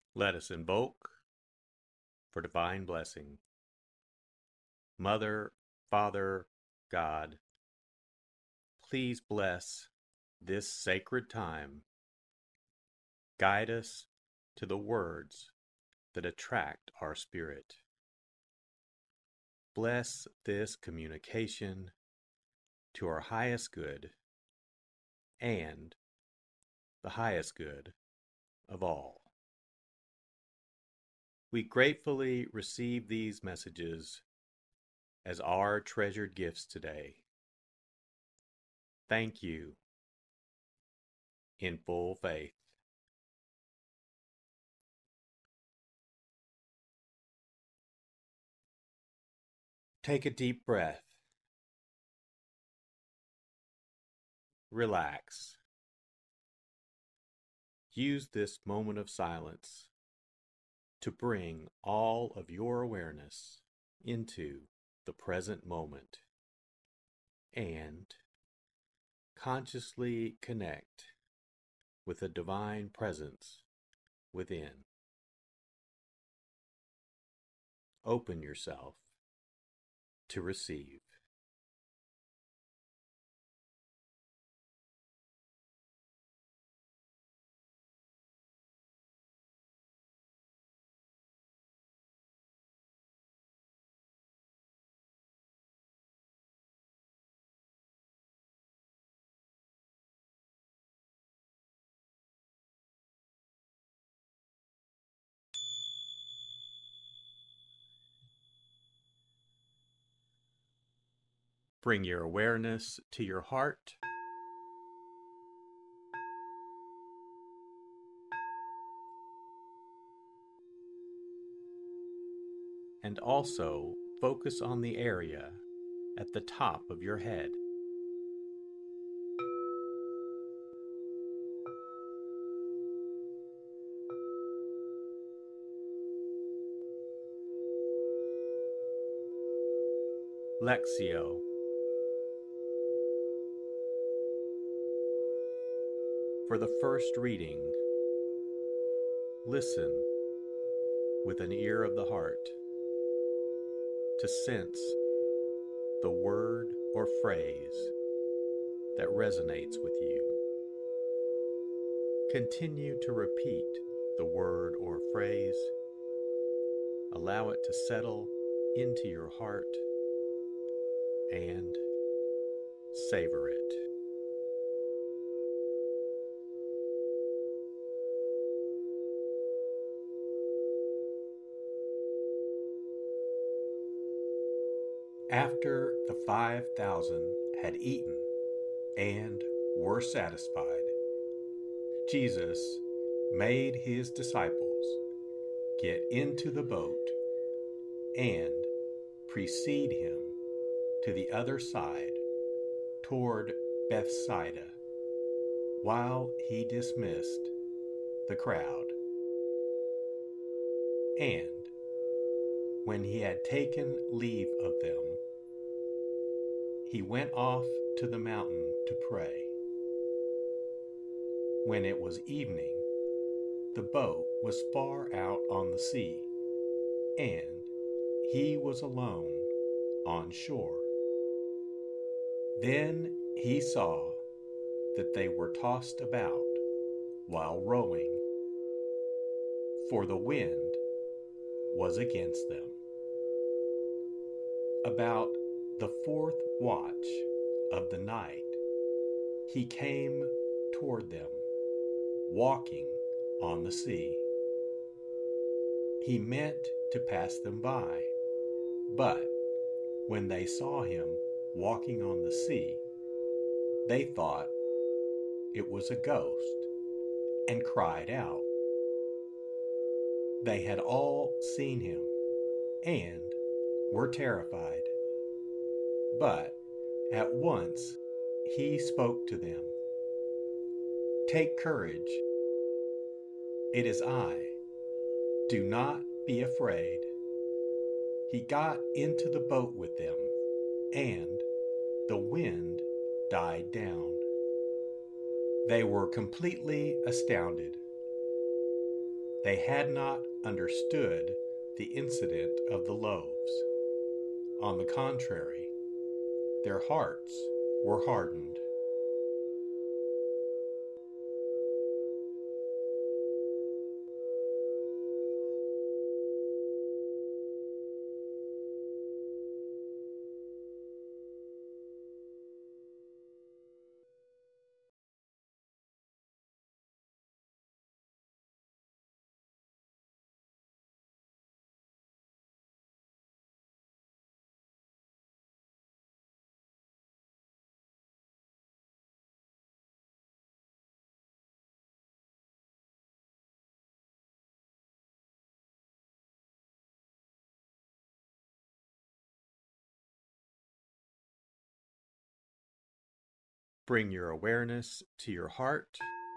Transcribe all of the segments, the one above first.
Let us invoke for divine blessing. Mother, Father, God, please bless this sacred time. Guide us to the words that attract our spirit. Bless this communication to our highest good and the highest good of all. We gratefully receive these messages as our treasured gifts today. Thank you in full faith. Take a deep breath. Relax. Use this moment of silence to bring all of your awareness into the present moment and consciously connect with the divine presence within. Open yourself to receive. Bring your awareness to your heart. And also focus on the area at the top of your head. Lectio. For the first reading, listen with an ear of the heart to sense the word or phrase that resonates with you. Continue to repeat the word or phrase. Allow it to settle into your heart and savor it. After the 5,000 had eaten and were satisfied, Jesus made his disciples get into the boat and precede him to the other side toward Bethsaida, while he dismissed the crowd. And when he had taken leave of them, he went off to the mountain to pray. When it was evening, the boat was far out on the sea, and he was alone on shore. Then he saw that they were tossed about while rowing, for the wind was against them. About the fourth watch of the night, he came toward them, walking on the sea. He meant to pass them by, but when they saw him walking on the sea, they thought it was a ghost and cried out. They had all seen him and were terrified. But at once he spoke to them. Take courage. It is I. Do not be afraid. He got into the boat with them, and the wind died down. They were completely astounded. They had not understood the incident of the loaves. On the contrary, their hearts were hardened. Bring your awareness to your heart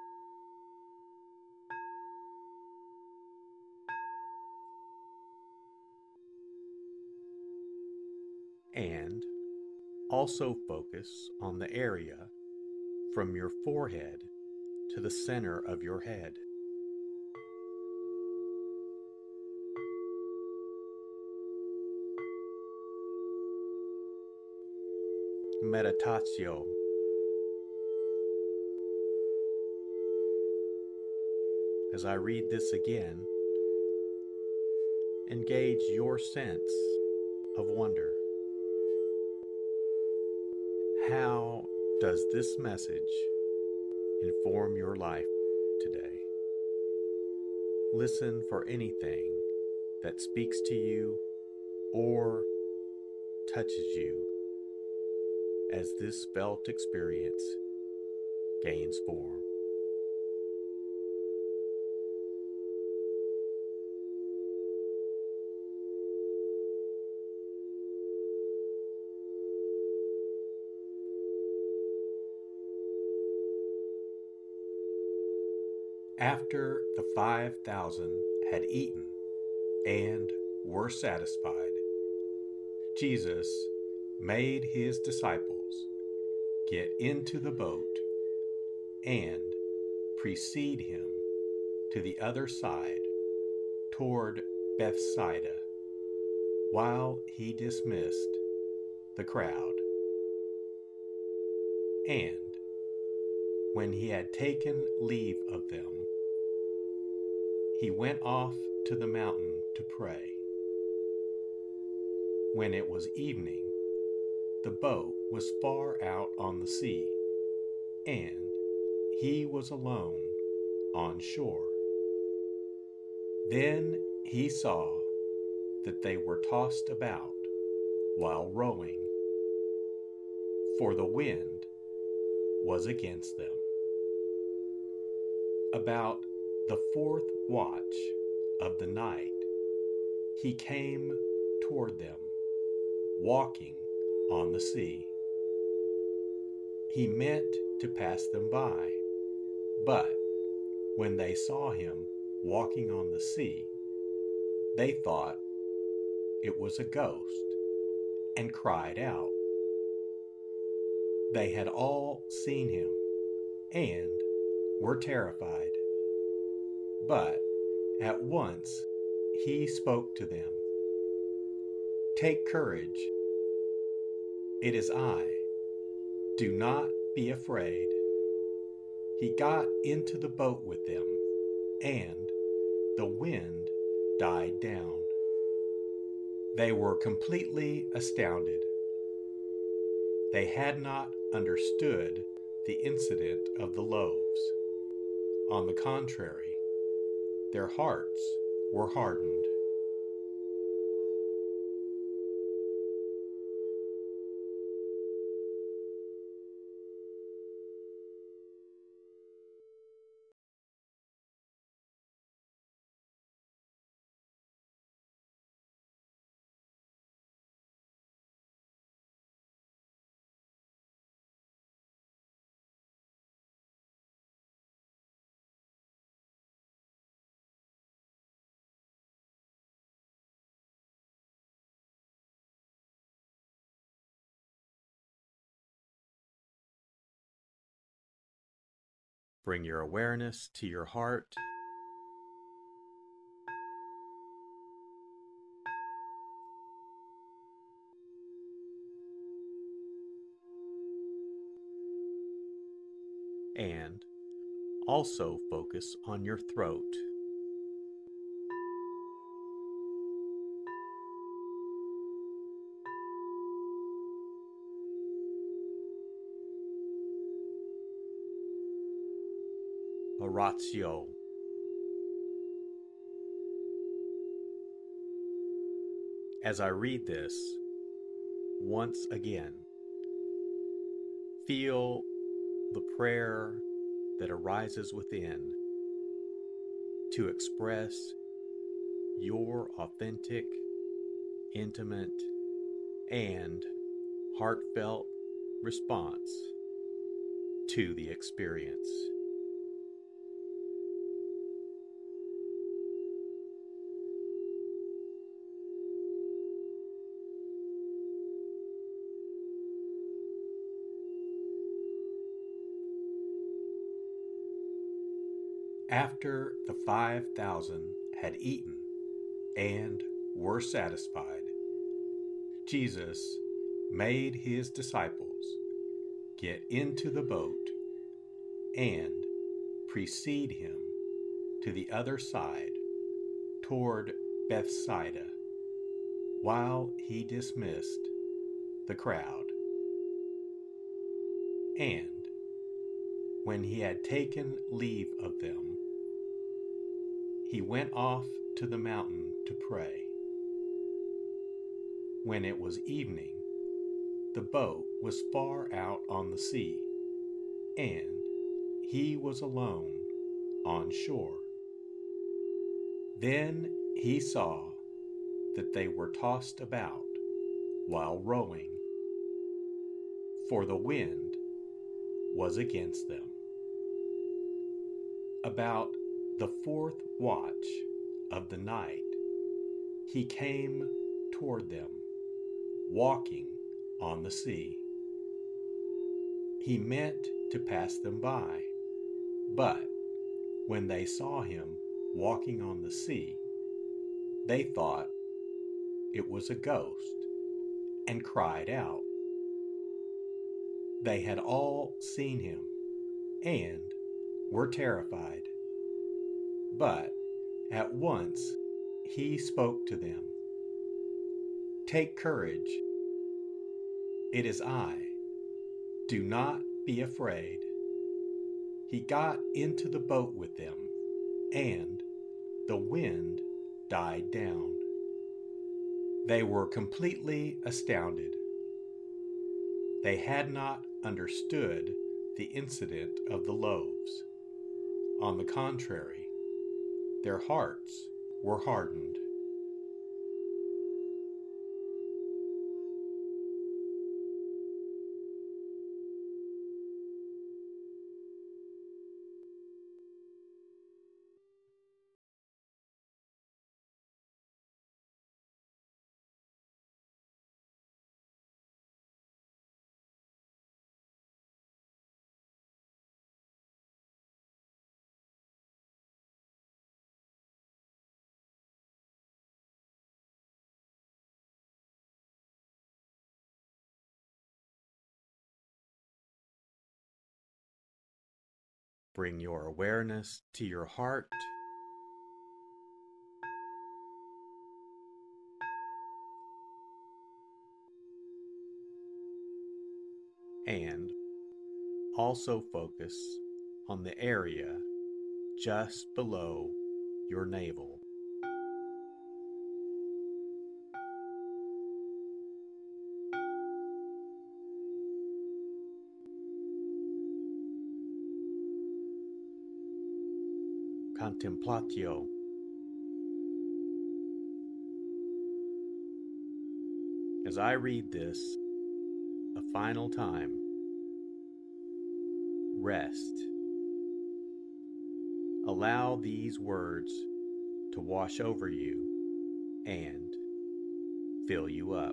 and also focus on the area from your forehead to the center of your head. Meditatio. As I read this again, engage your sense of wonder. How does this message inform your life today? Listen for anything that speaks to you or touches you as this felt experience gains form. After the 5,000 had eaten and were satisfied, Jesus made his disciples get into the boat and precede him to the other side toward Bethsaida, while he dismissed the crowd. And when he had taken leave of them, he went off to the mountain to pray. When it was evening, the boat was far out on the sea, and he was alone on shore. Then he saw that they were tossed about while rowing, for the wind was against them. About the fourth watch of the night, he came toward them, walking on the sea. He meant to pass them by, but when they saw him walking on the sea, they thought it was a ghost and cried out. They had all seen him and were terrified. But at once he spoke to them. Take courage. It is I. Do not be afraid. He got into the boat with them, and the wind died down. They were completely astounded. They had not understood the incident of the loaves. On the contrary, their hearts were hardened. Bring your awareness to your heart Also focus on your throat. Oratio. As I read this, once again, feel the prayer that arises within to express your authentic, intimate, and heartfelt response to the experience. After the 5,000 had eaten and were satisfied, Jesus made his disciples get into the boat and precede him to the other side toward Bethsaida, while he dismissed the crowd. And when he had taken leave of them, he went off to the mountain to pray. When it was evening, the boat was far out on the sea, and he was alone on shore. Then he saw that they were tossed about while rowing, for the wind was against them. About the 4th watch of the night, he came toward them, walking on the sea. He meant to pass them by, but when they saw him walking on the sea, they thought it was a ghost and cried out. They had all seen him and were terrified. But at once he spoke to them. Take courage. It is I. Do not be afraid. He got into the boat with them, and the wind died down. They were completely astounded. They had not understood the incident of the loaves. On the contrary, their hearts were hardened. Bring your awareness to your heart and also focus on the area just below your navel. Contemplatio. As I read this a final time, rest. Allow these words to wash over you and fill you up.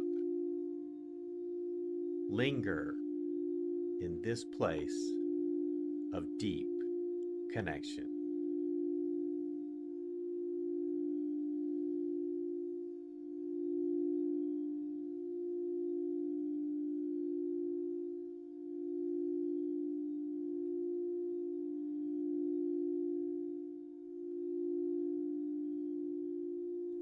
Linger in this place of deep connection.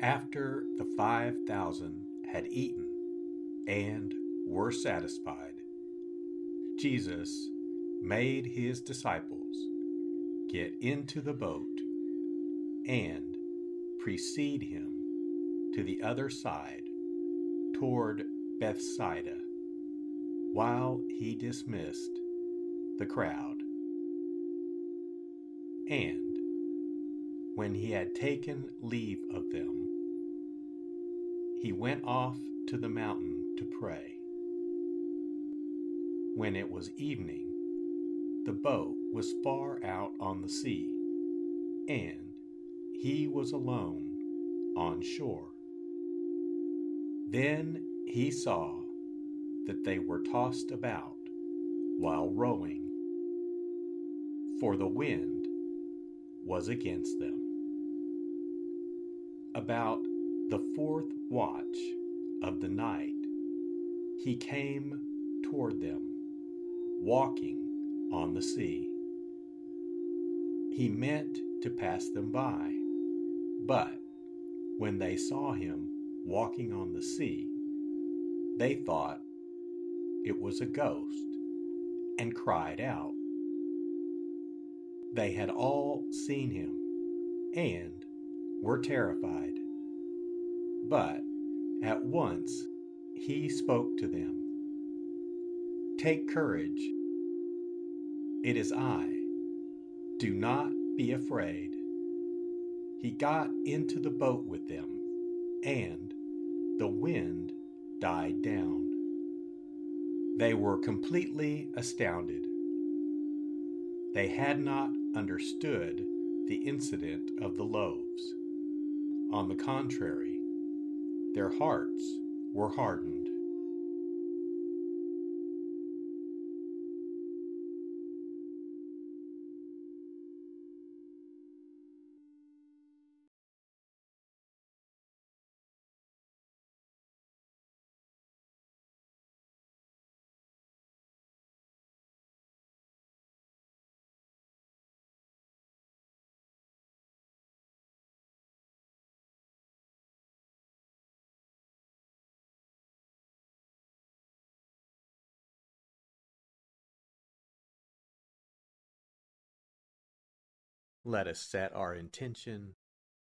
After the 5,000 had eaten and were satisfied, Jesus made his disciples get into the boat and precede him to the other side toward Bethsaida, while he dismissed the crowd. And when he had taken leave of them, he went off to the mountain to pray. When it was evening, the boat was far out on the sea, and he was alone on shore. Then he saw that they were tossed about while rowing, for the wind was against them. About the 4th watch of the night, he came toward them, walking on the sea. He meant to pass them by, but when they saw him walking on the sea, they thought it was a ghost and cried out. They had all seen him and were terrified. But at once he spoke to them. "Take courage. It is I. Do not be afraid." He got into the boat with them, and the wind died down. They were completely astounded. They had not understood the incident of the loaves. On the contrary, their hearts were hardened. Let us set our intention.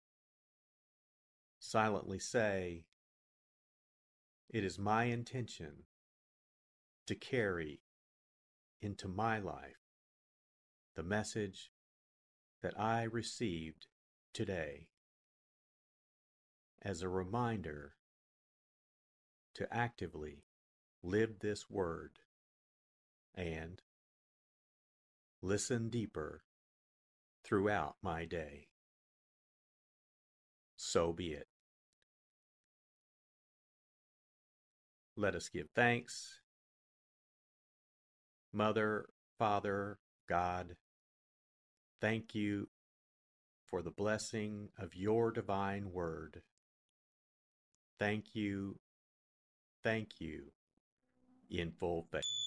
Silently say, "It is my intention to carry into my life the message that I received today as a reminder to actively live this word and listen deeper throughout my day." So be it. Let us give thanks. Mother, Father, God, thank you for the blessing of your divine word. Thank you in full faith.